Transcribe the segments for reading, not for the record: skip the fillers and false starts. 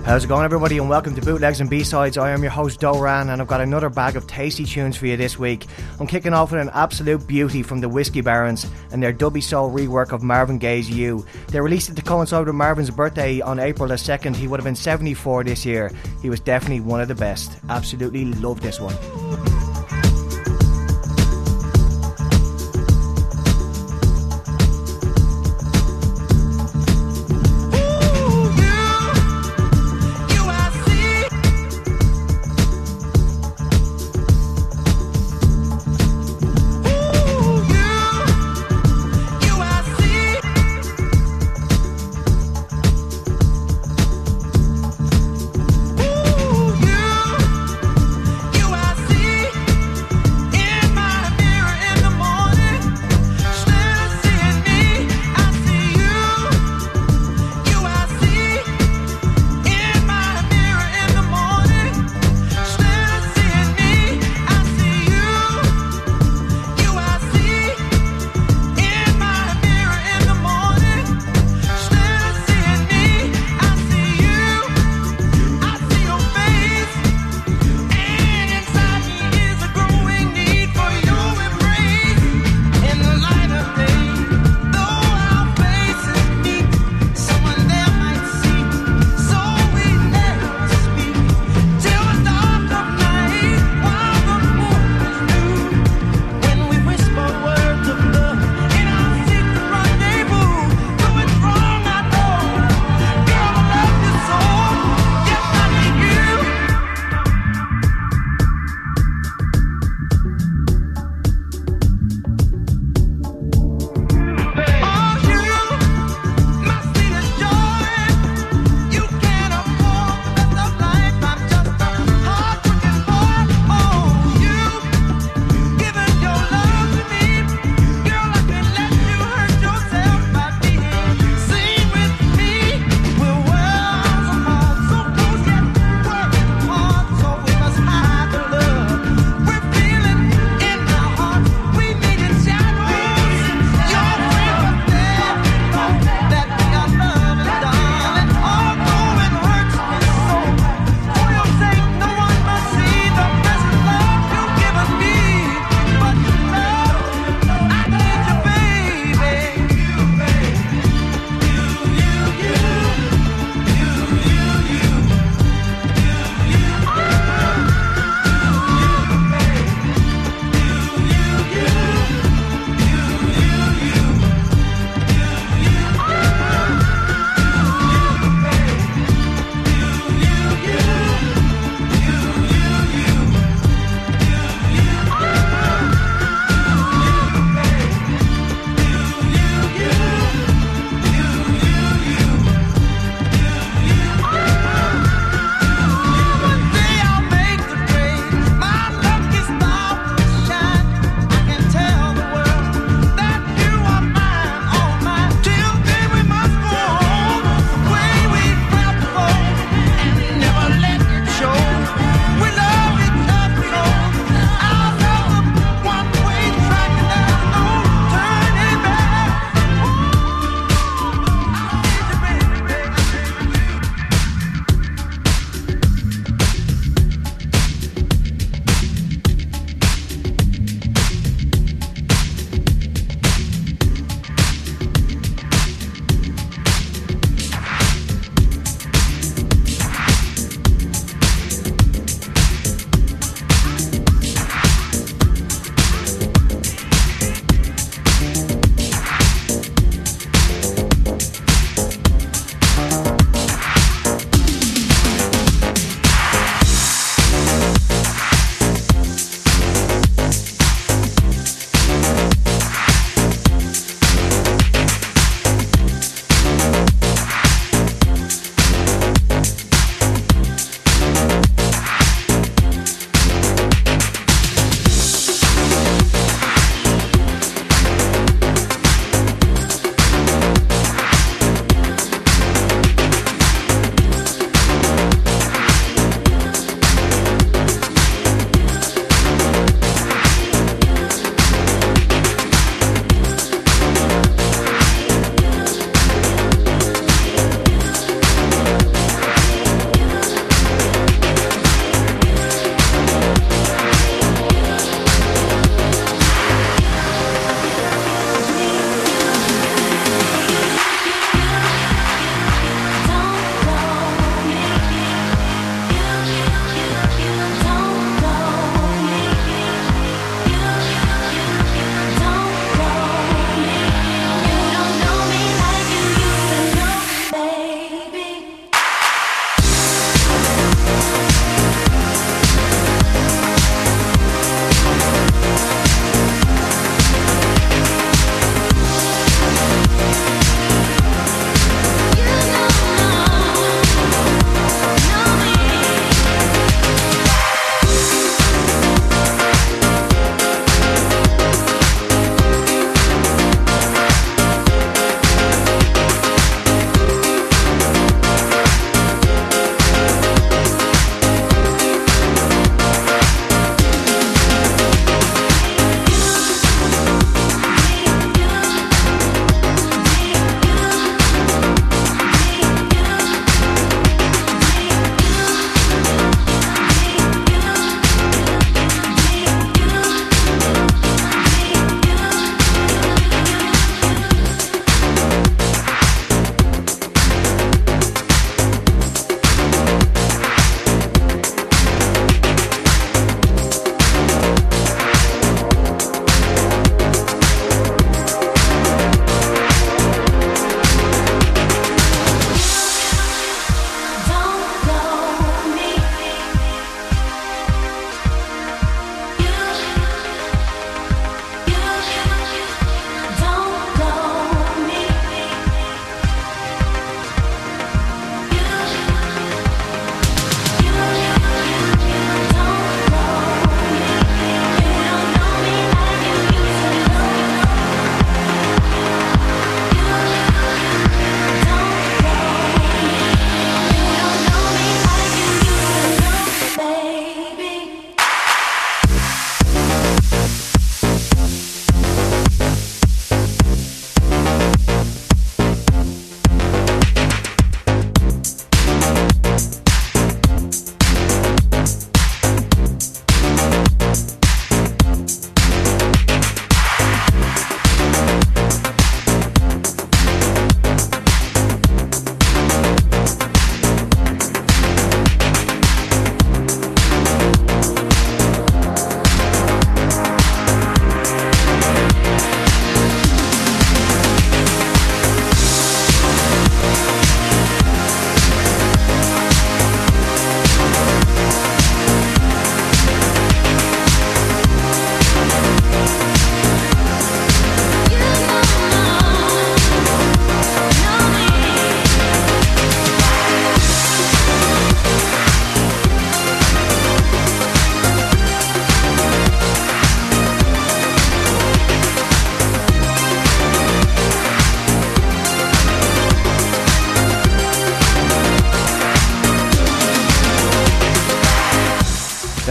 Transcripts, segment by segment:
How's it going, everybody, and welcome to Bootlegs and B-Sides. I am your host, Doran, and I've got another bag of tasty tunes for you this week. I'm kicking off with an absolute beauty from the Whiskey Barons and their dubby soul rework of Marvin Gaye's You. They released it to coincide with Marvin's birthday on April the 2nd. He would have been 74 this year. He was definitely one of the best. Absolutely love this one. You I see.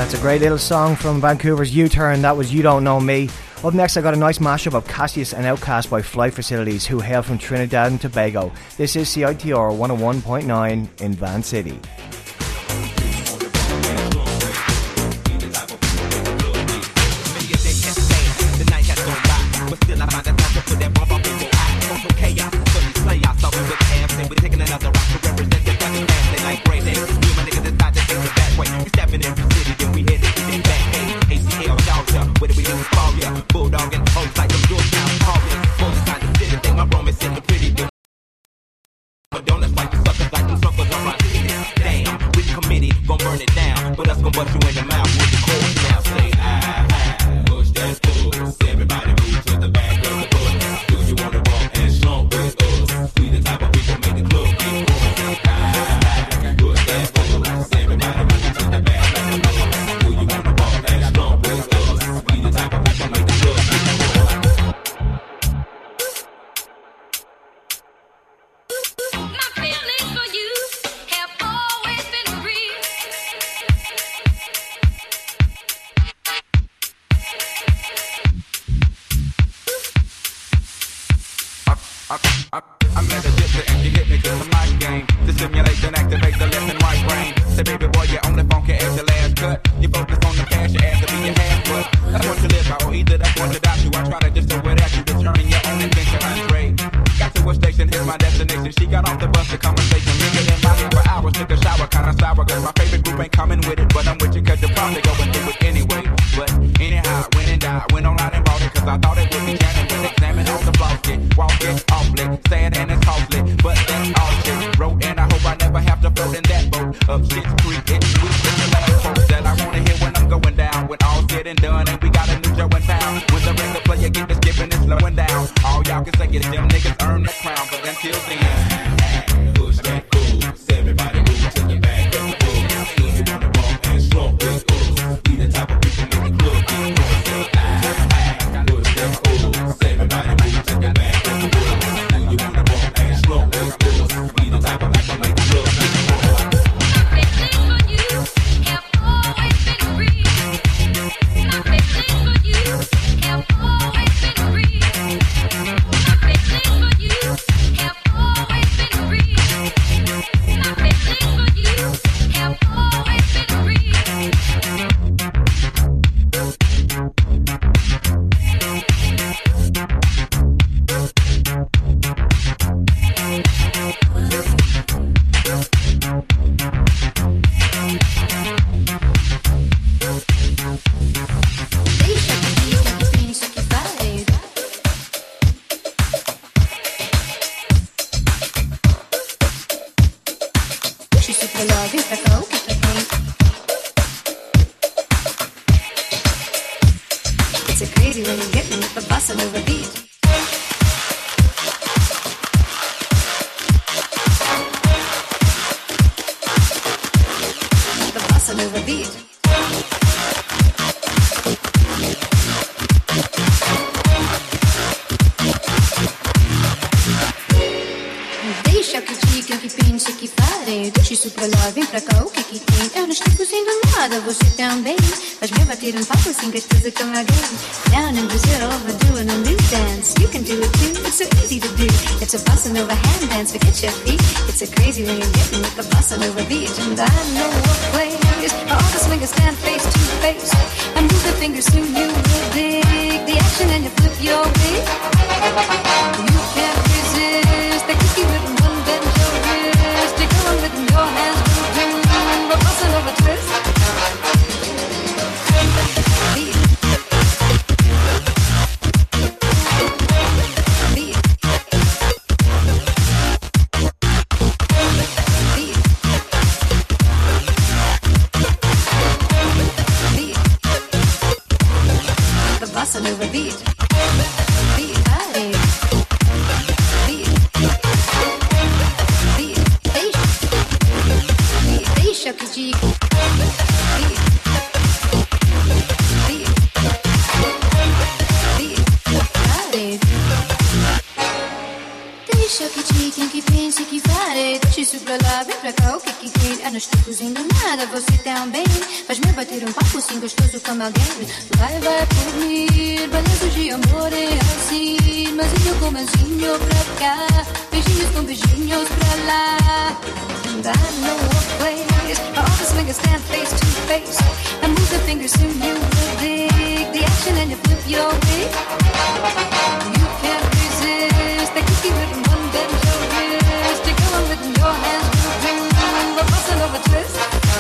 That's a great little song from Vancouver's U-Turn. That was You Don't Know Me. Up next, I got a nice mashup of Cassius and Outcast by Flight Facilities, who hail from Trinidad and Tobago. This is CITR 101.9 in Van City. Down in Brazil, we're doing a new dance. You can do it too, it's so easy to do. It's a bossa nova hand dance, forget your feet. It's a crazy way of getting with the bossa nova beat. And I know what plays, all the swingers stand face to face. And move the fingers, soon you will dig the action and you flip your feet. You can't resist the kooky rhythm, one bend your wrist. You're going with your hands will do a bossa nova twist. Deixa que diga que pense que farei. Deixe isso pra lá, vem pra cá, o que que tem? Eu não estou cozinhando nada, você também. Faz-me bater um papo assim gostoso como alguém. Vai por mim, balanços de amor é assim. Mazinho com mazinho pra cá, beijinhos com beijinhos pra lá. And I know a place where all the swingers stand face to face. I move the fingers and you will dig the action and you flip your wig. You can't resist the cookie with one bend your wrist. You go on with your hands will do a bossa nova twist.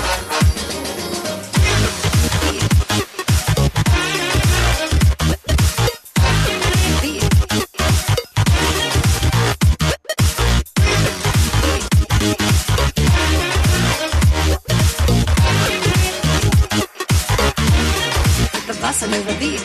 Bossa nova beat.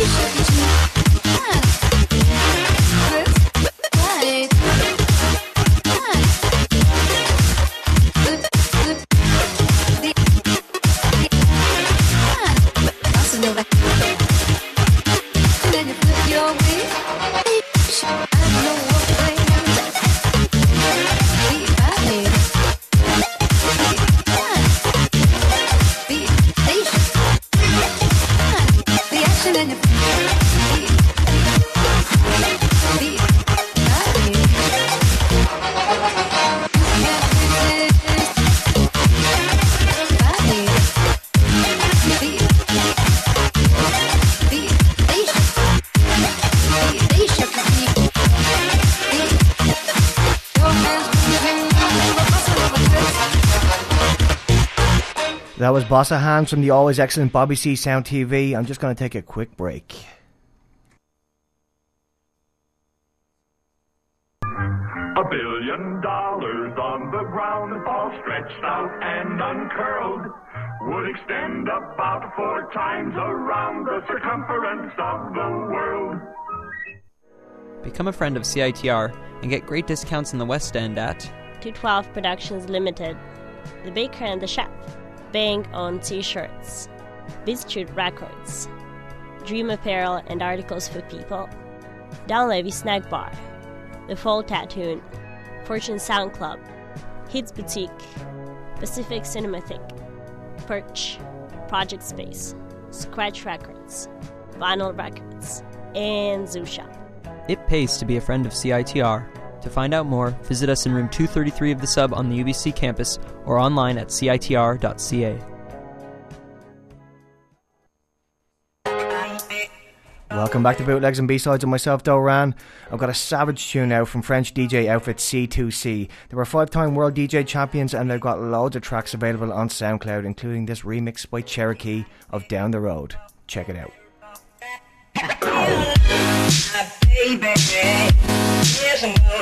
That was Bossa Hands from the always excellent Bobby C Sound TV. I'm just going to take a quick break. $1 billion on the ground, all stretched out and uncurled, would extend about 4 times around the circumference of the world. Become a friend of CITR and get great discounts in the West End at 212 Productions Limited, The Baker and the Chef, Bang on T-shirts, Biztrude Records, Dream Apparel and Articles for People, Downlevy Snack Bar, The Fall Tattoo, Fortune Sound Club, Hits Boutique, Pacific Cinematheque, Perch, Project Space, Scratch Records, Vinyl Records, and Zoo Shop. It pays to be a friend of CITR. To find out more, visit us in room 233 of the Sub on the UBC campus or online at citr.ca. Welcome back to Bootlegs and B-Sides with myself, Doran. I've got a savage tune now from French DJ outfit C2C. They were 5-time world DJ champions and they've got loads of tracks available on SoundCloud, including this remix by Cherokee of Down the Road. Check it out. Baby, yes I'm going.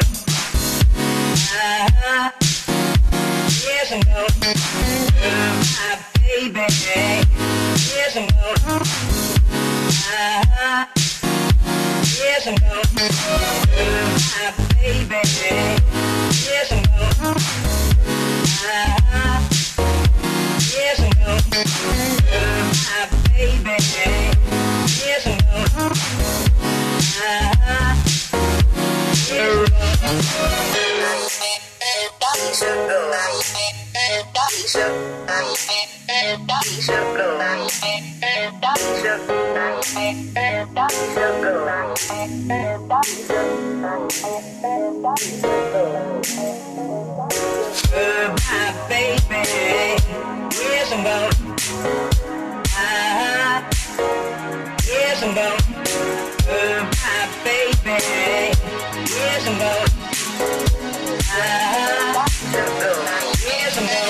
Yes I'm going. Baby, yes I'm going. Yes I'm going. Baby, yes I'm going. Yes I'm going. Baby, yes I'm going. Baby, yes I'm going. Yes I'm going. Baby, yes I'm going. Yes I'm going.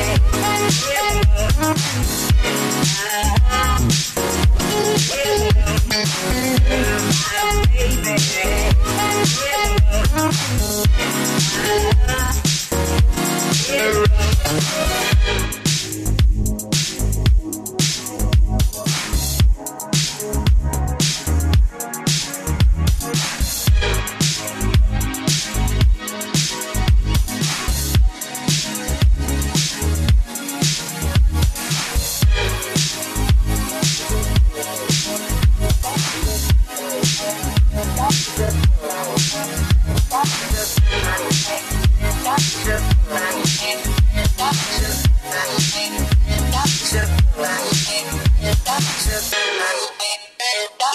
Baby,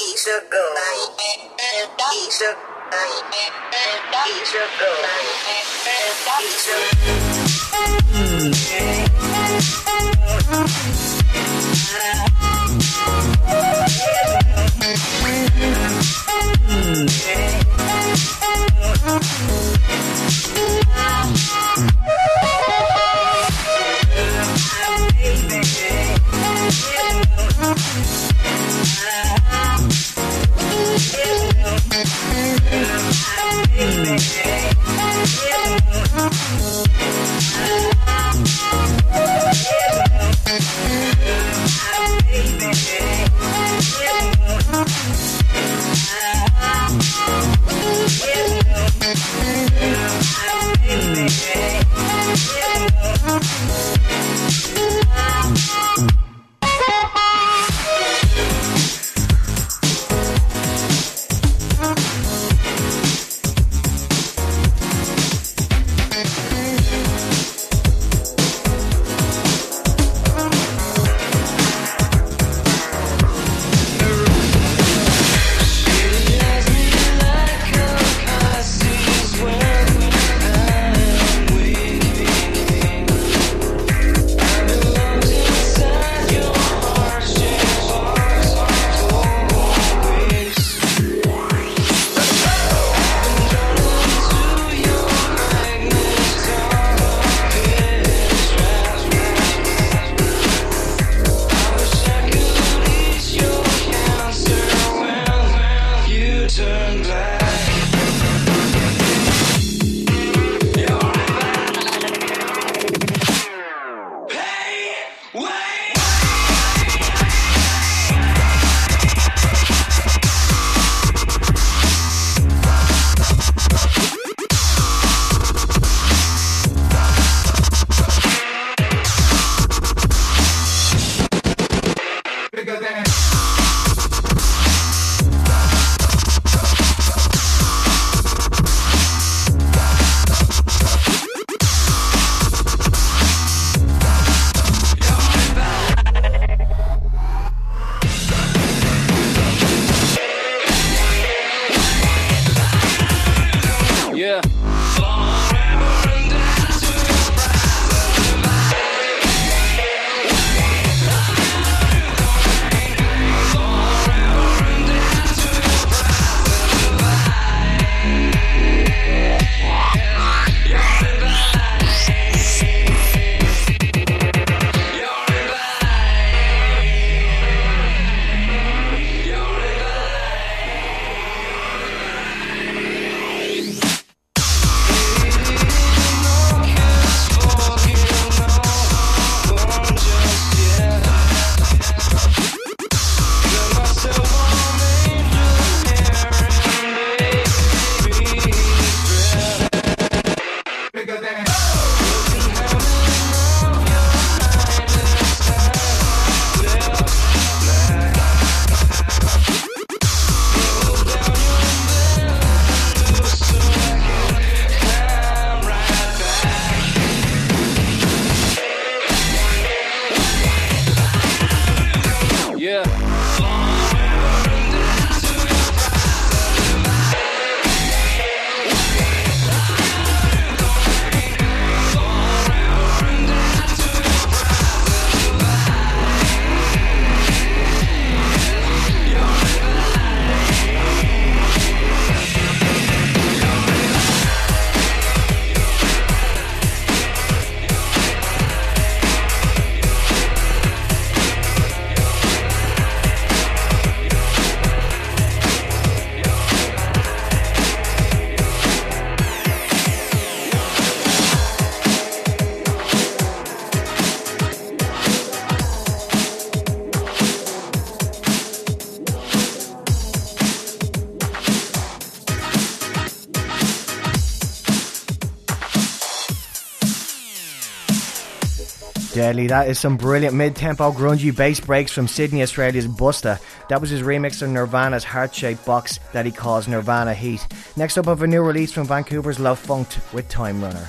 Deadly, that is some brilliant mid-tempo grungy bass breaks from Sydney, Australia's Busta. That was his remix of Nirvana's heart-shaped box that he calls Nirvana Heat. Next up, I have a new release from Vancouver's Love Funked with Time Runner.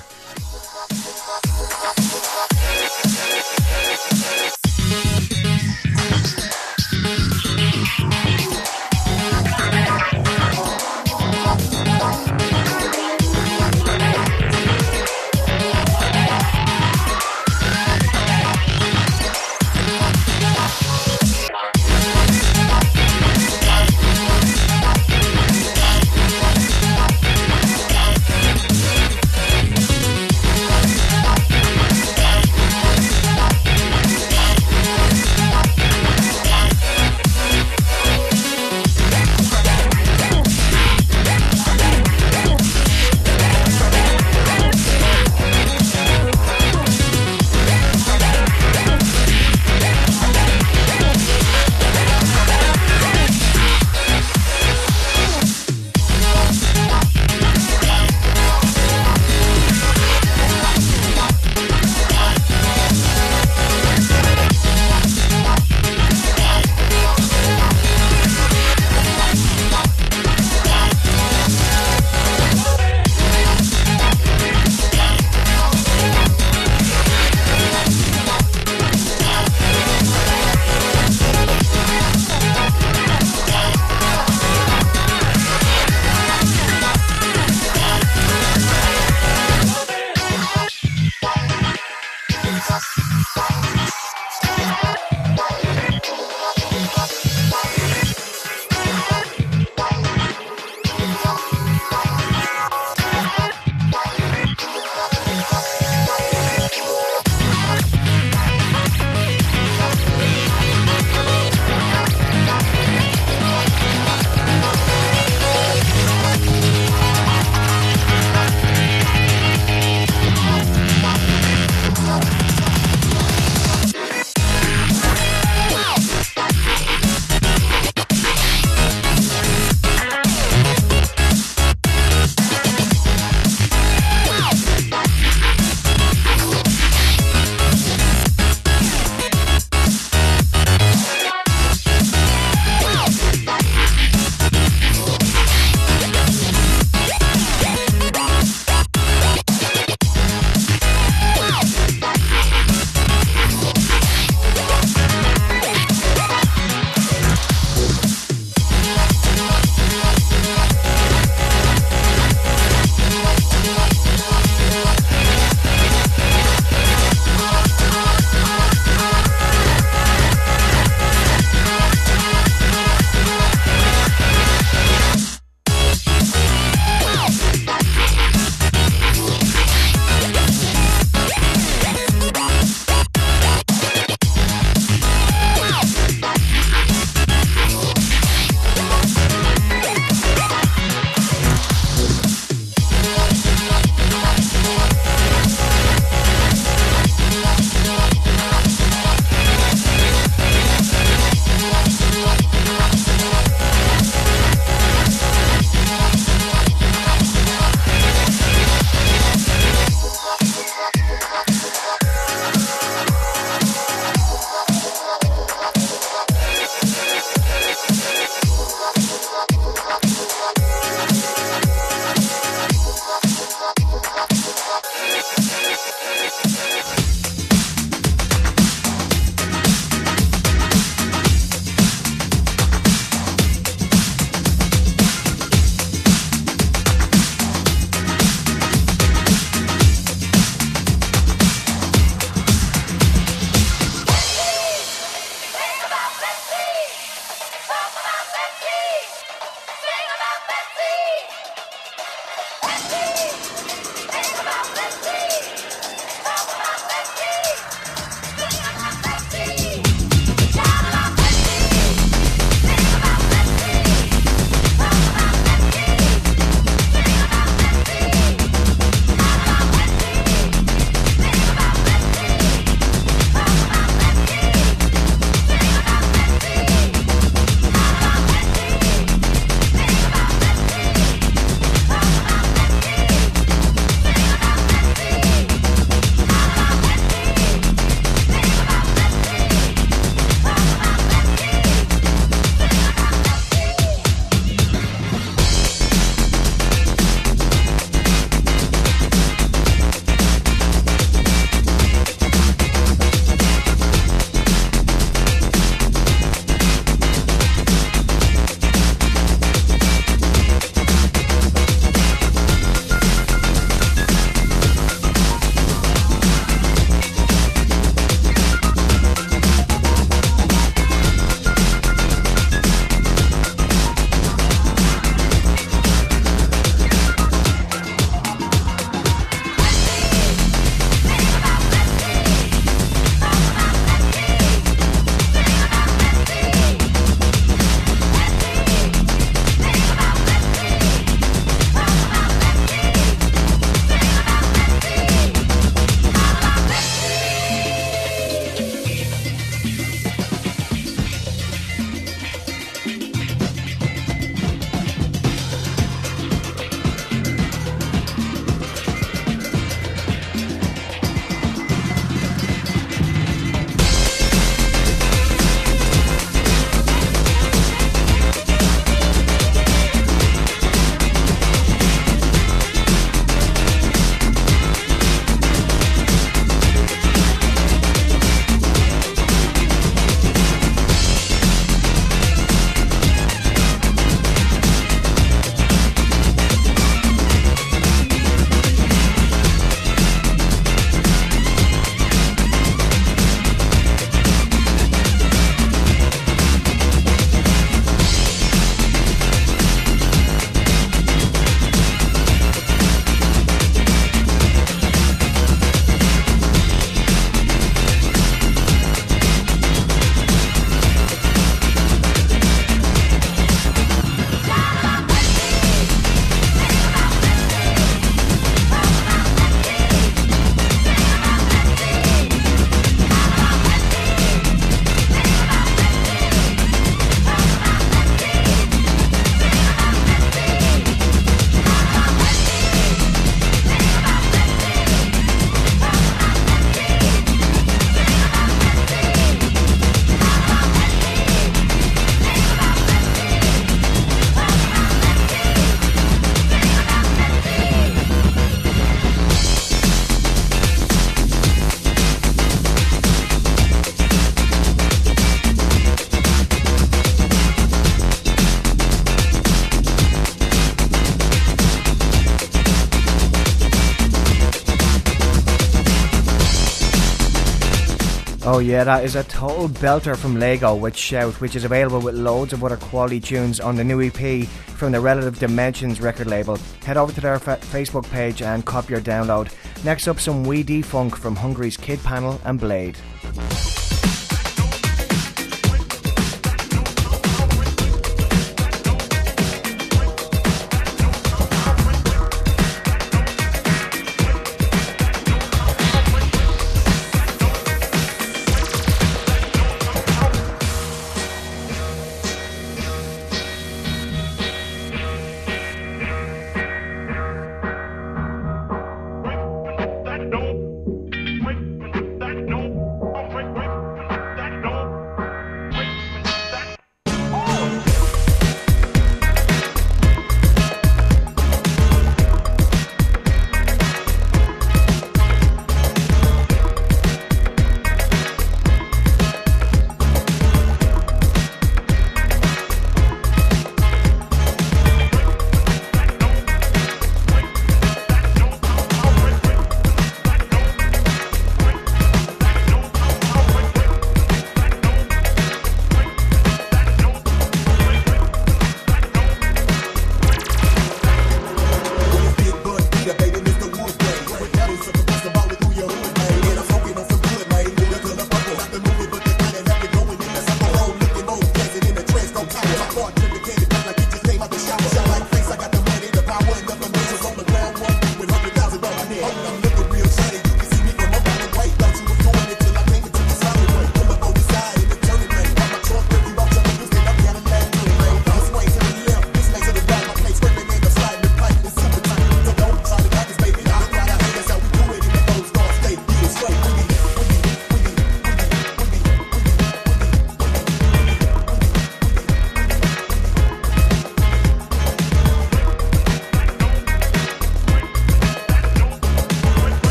Oh yeah, that is a total belter from Lego with Shout, which is available with loads of other quality tunes on the new EP from the Relative Dimensions record label. Head over to their Facebook page and copy your download. Next up, some We Defunk from Hungary's Kid Panel and Blade.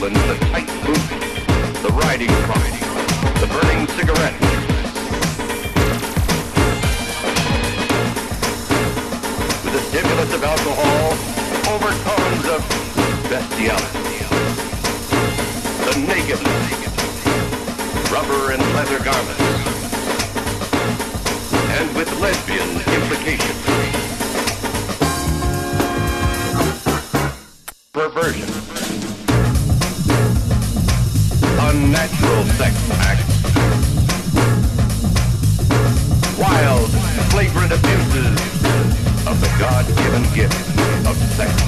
weapons, the tight boots, the riding crop, the burning cigarette. With the stimulus of alcohol, overtones of bestiality. The naked, rubber and leather garments. And with lesbian implications. Perversion. Unnatural sex acts. Wild, flagrant abuses of the God-given gift of sex.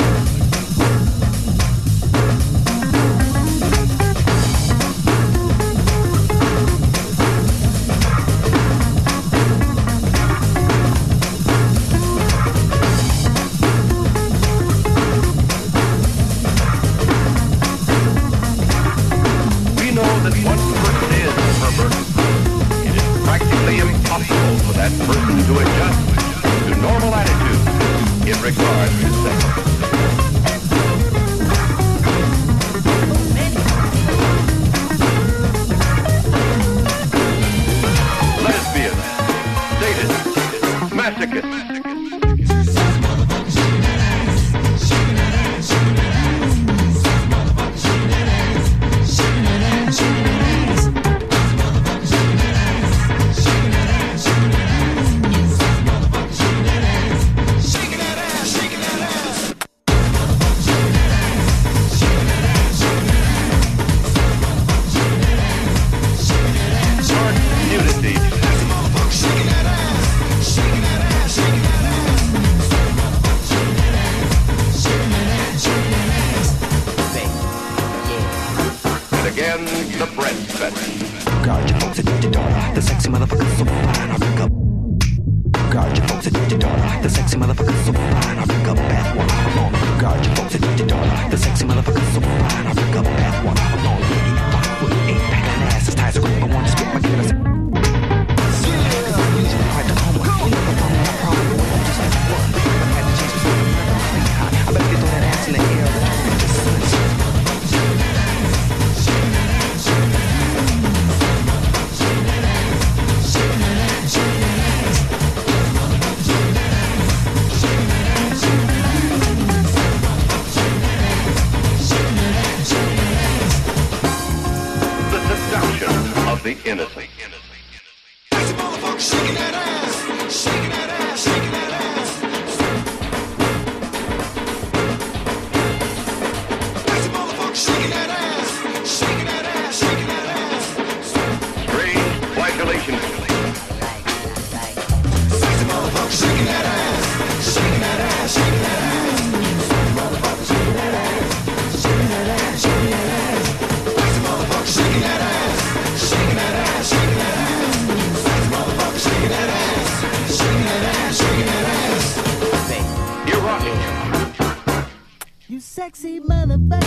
Sexy motherfucker.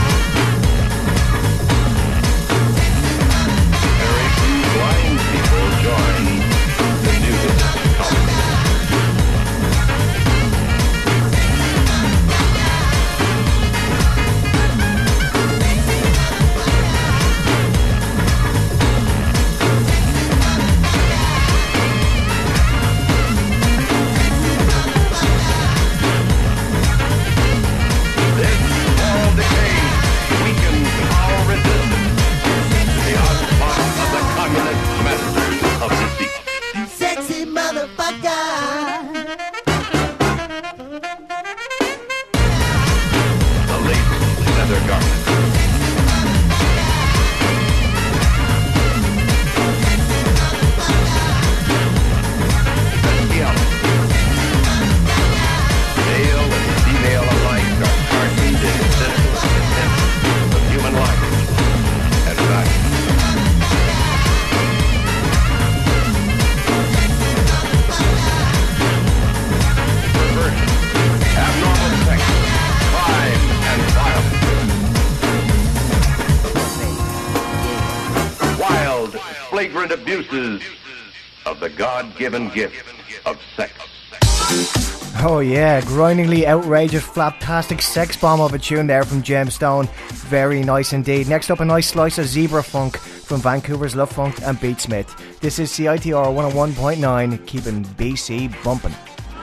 Blind people join the nudist colony. Flagrant abuses of the God-given gift of sex. Oh yeah, grindingly outrageous, flaptastic sex bomb of a tune there from Gemstone. Very nice indeed. Next up, a nice slice of Zebra Funk from Vancouver's Love Funk and Beatsmith. This is CITR 101.9, keeping BC bumping.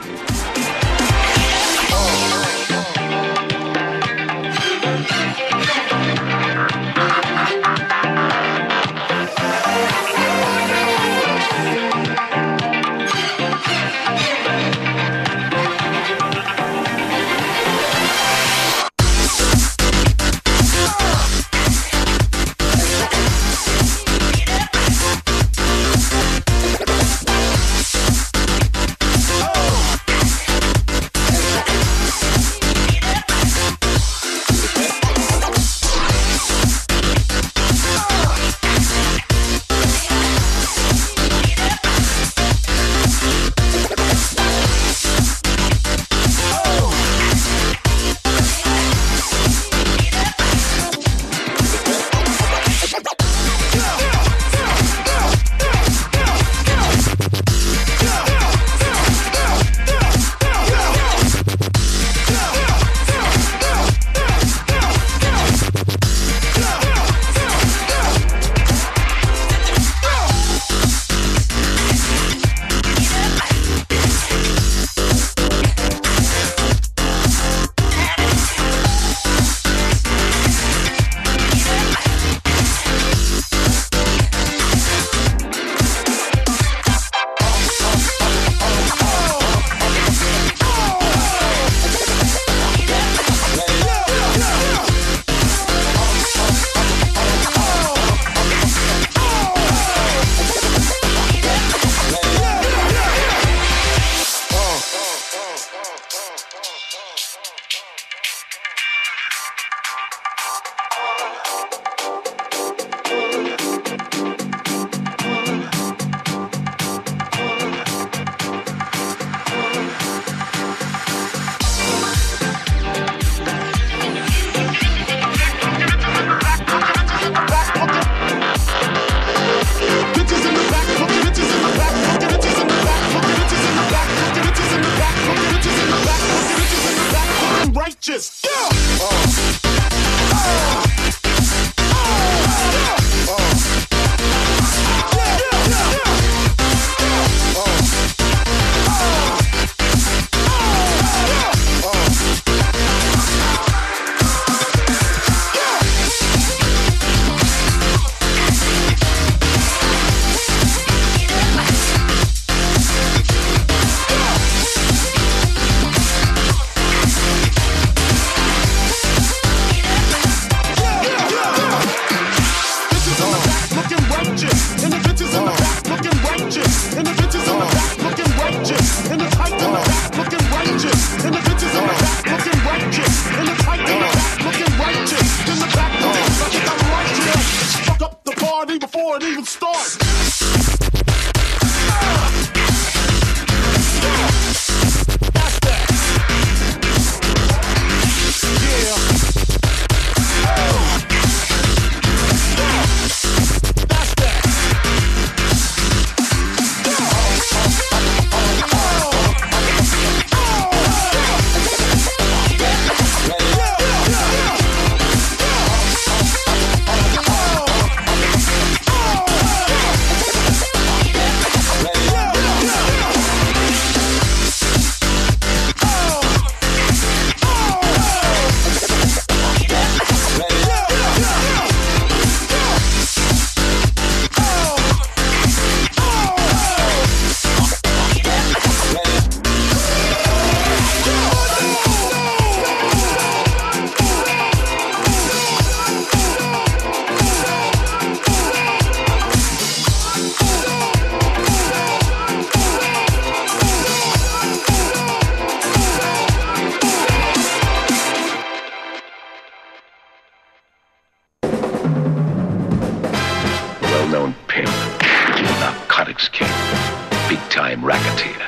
big-time racketeer.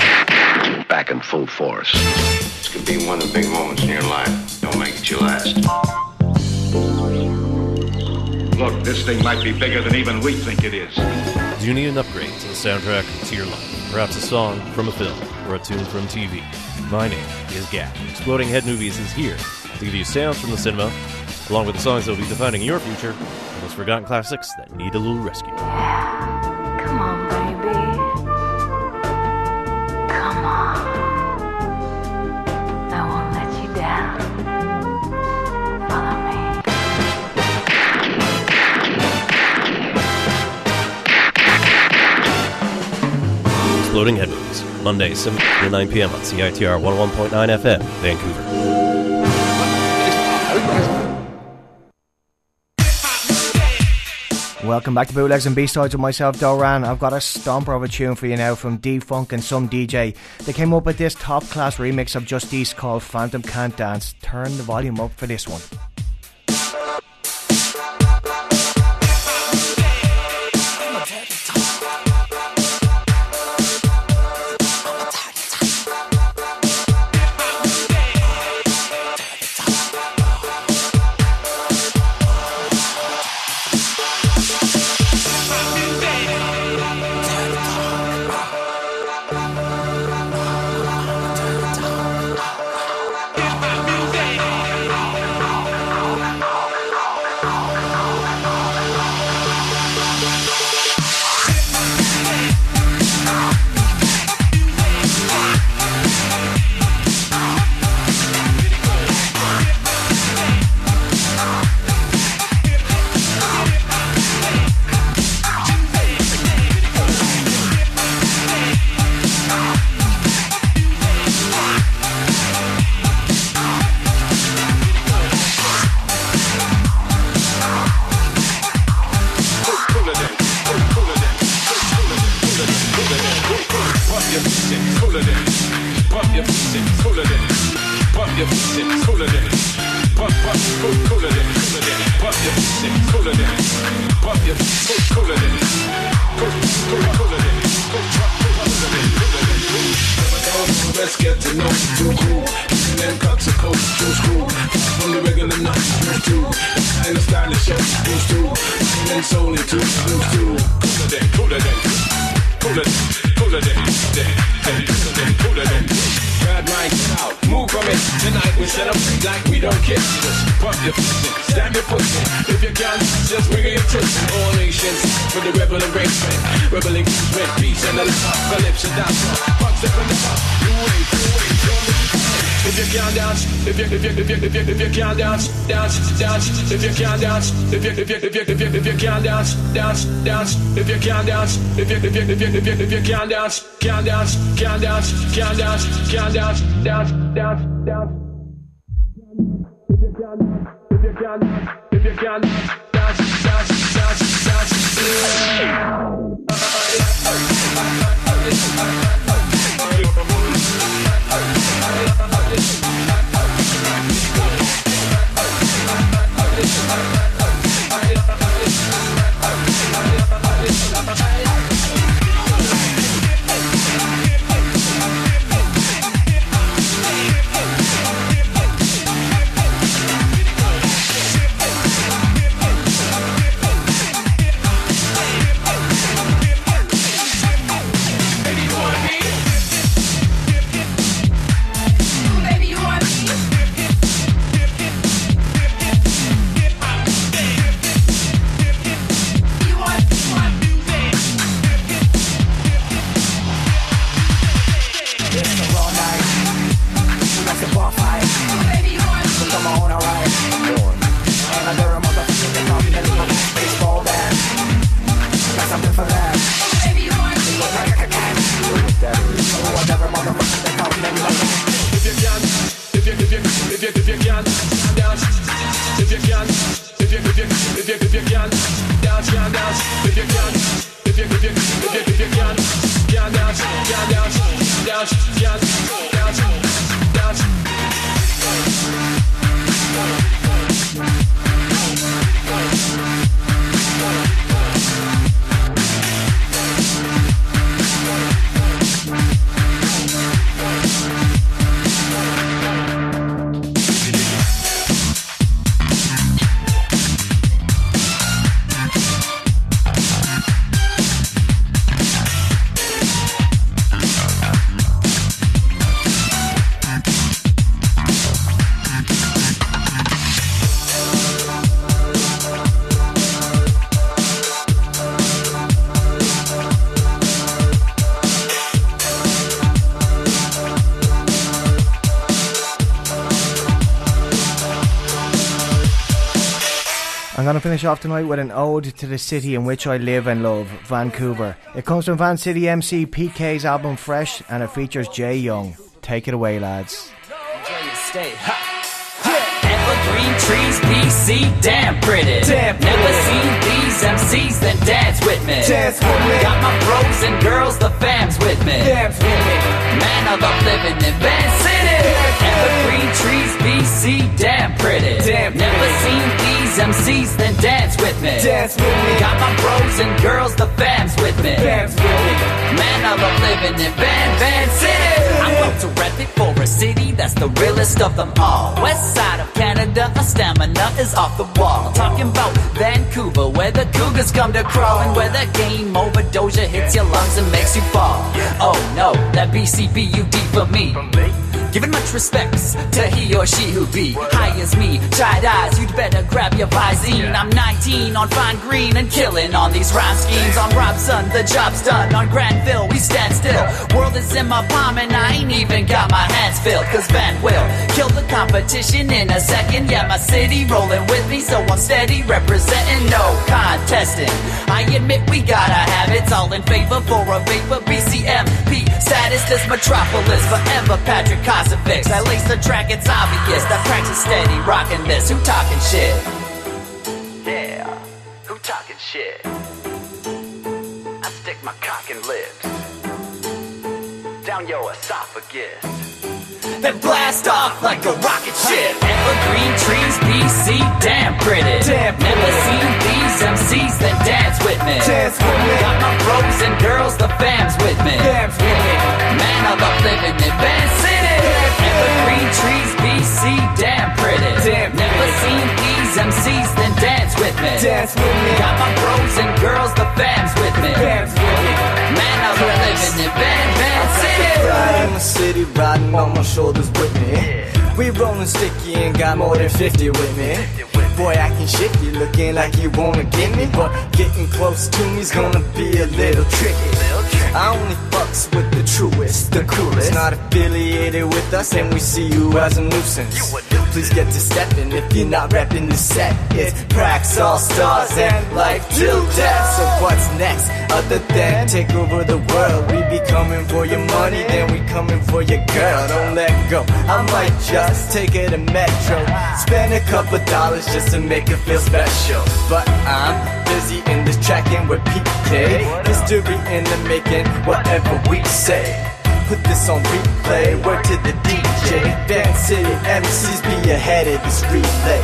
Back in full force. This could be one of the big moments in your life. Don't make it your last. Look, this thing might be bigger than even we think it is. Do you need an upgrade to the soundtrack to your life? Perhaps a song from a film or a tune from TV? My name is Gap. Exploding Head Movies is here to give you sounds from the cinema, along with the songs that will be defining your future, and those forgotten classics that need a little rescue. Come on, baby. Come on. I won't let you down. Follow me. Exploding Head Movies, Monday, 7 to 9 p.m. on CITR 101.9 FM, Vancouver. Welcome back to Bootlegs and B-Sides with myself, Doran. I've got a stomper of a tune for you now from D-Funk and Some DJ. They came up with this top-class remix of Just East called Phantom Can't Dance. Turn the volume up for this one. Let's get to know too cool. And then cut to coat, true screw. From the regular nuts, too. And the stylish shit, who's too. And then solely too, who's too. Cooler than, cooler than, cooler than, cooler than. Ride right out, move from it. Tonight we set up like we don't care. Just pump your pussy, stamp your pussy. If you can, just wiggle your pussy. All nations for the rebel arrangement. Rebelling with peace and the apocalypse and that's all. Fuck step in the top. You wait, don't look. If you can't dance, if you can't dance, dance. If you can't dance, if you can't dance, dance. If you can't dance, if you can't dance, can't dance, dance. If you can't dance, if you can't dance, I'm going to finish off tonight with an ode to the city in which I live and love, Vancouver. It comes from Van City MC PK's album Fresh, and it features Jay Young. Take it away, lads. Evergreen trees, BC, damn pretty. Damn pretty. Never seen these MCs, then dance with me. Dance with me. Got my bros and girls, the fams with me. Dance with me. Man, I love living in Van City. Evergreen trees, BC, damn pretty. Damn pretty. Never seen these MCs, then dance with me. Dance with me. Got my bros and girls, the fams with me. Fams with me. Man, I love living in Van City. I'm up to rep it for a city that's the realest of them all. West side of Canada, a stamina is off the wall. Talking about Vancouver, where the cougars come to crawl, and where the game over Doja hits your lungs and makes you fall. Oh no, that BCBUD for me. Giving much respects to he or she who be high as me, tried eyes, you'd better grab your Visine. I'm 19 on fine green and killing on these rhyme schemes. On Robson, the job's done. On Granville, we stand still. World is in my palm and I ain't even got my hands filled. Cause Van will kill the competition in a second. Yeah, my city rolling with me, so I'm steady representing, no contesting. I admit we gotta have it, all in favor for a vapor. BCMP status, this metropolis forever. Patrick Kosovich, I lace the track, it's obvious. The cracks are steady, rocking this. Who talking shit? Yeah, who talking shit? I stick my cock and lips down your esophagus, then blast off like a rocket ship. Evergreen trees, BC, damn pretty. Damn pretty. Never seen these MCs, then dance with me. Dance with me. Got my bros and girls, the fams with me. Fams with me. Man, I love living in Van City. Evergreen trees, BC, damn pretty. Damn never seen these MCs, then dance with me. Dance with me. Got my bros and girls, the fams with me. Fams with me. Man, I love living in Van City. Riding in the city, riding on my shoulders with me. We rolling sticky and got more than 50 with me. Boy, acting shifty, looking like you wanna get me, but getting close to me's gonna be a little tricky. I only fucks with the truest, the coolest. Not affiliated with us, and we see you as a nuisance. Please get to stepping if you're not repping the set. It's Prax, All Stars, and life till death. So what's next? Other than take over the world, we be coming for your money, then we coming for your girl. Don't let go. I might just take her to Metro, spend a couple dollars just to make her feel special. But I'm busy in this tracking with PK. History in the making, whatever we say. Put this on replay, word to the DJ. Van City MCs be ahead of this relay.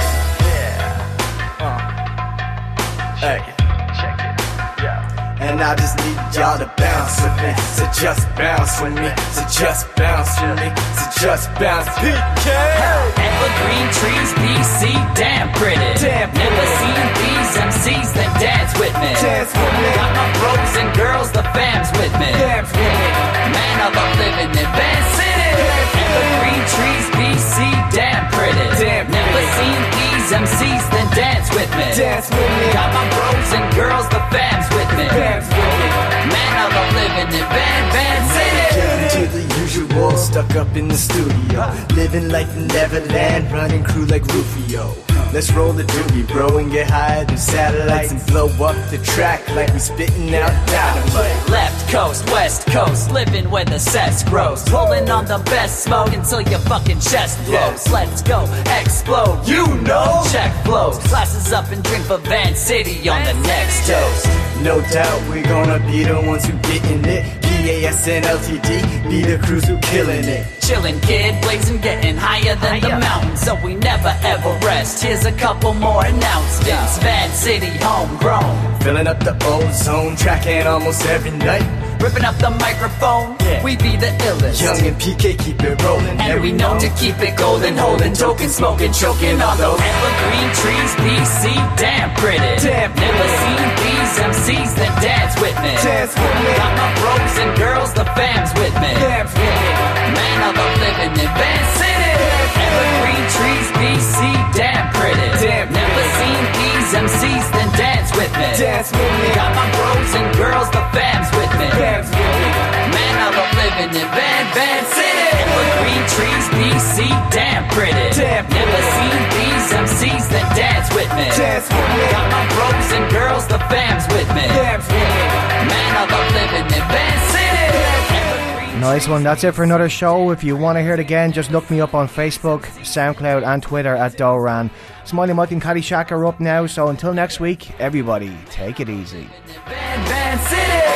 Hey, check it, yeah. And I just need y'all to bounce with me. So just bounce with me. So just bounce with me. So just bounce. PK. Evergreen trees, BC, damn pretty. Damn pretty. Never seen these MCs, then dance with me. Dance with me. Got my bros and girls, the fams with me. Fams with me. Man, I love living in Van City. Evergreen trees, BC, damn pretty. Damn pretty. Never seen these MCs, then dance with me. Dance with me. Got my bros and girls, the fams with me. Fams with me. Man, I love living in Van City. To the usual, stuck up in the studio, living like Neverland, running crew like Rufio. Let's roll the doobie, bro, and get higher than satellites and blow up the track like we spitting out dynamite. Left coast, west coast, living where the cess grows, rolling on the best smoke until your fucking chest blows. Let's go, explode, you know. Check flows, glasses up and drink for Van City on the next toast. No doubt we're gonna be the ones who getting it. PAS and LTD, be the crews who killing it. Chillin' kid, blazing, getting higher than the mountains, so we never ever rest. Here's a couple more announcements. Van City, homegrown, filling up the ozone, tracking almost every night. Ripping up the microphone, we be the illest. Young and PK keep it rolling, and we know to keep it golden. Holding, token, smoking, choking on those evergreen trees. BC, damn pretty. Damn never seen these MCs, then dance with me. Dance with me. Got my bros and girls, the fams with me. Fams with me. Man, I love living in Van City. Evergreen trees, BC, damn pretty. Damn never seen these MCs, then dance with me. Dance with me. Got my bros and girls, the fams with me. Fams with me. Man, I love living in Van City. Evergreen trees, BC, damn pretty. Damn never seen these MCs, MCs, then dance with me. Dance with me. Got my bros and girls, the fams with me. Dance with me. Man, I love living in Van City. Nice one. That's it for another show. If you want to hear it again, just look me up on Facebook, SoundCloud and Twitter at Doran. Smiley Mike and Caddyshack are up now, so until next week, everybody, take it easy. Van City.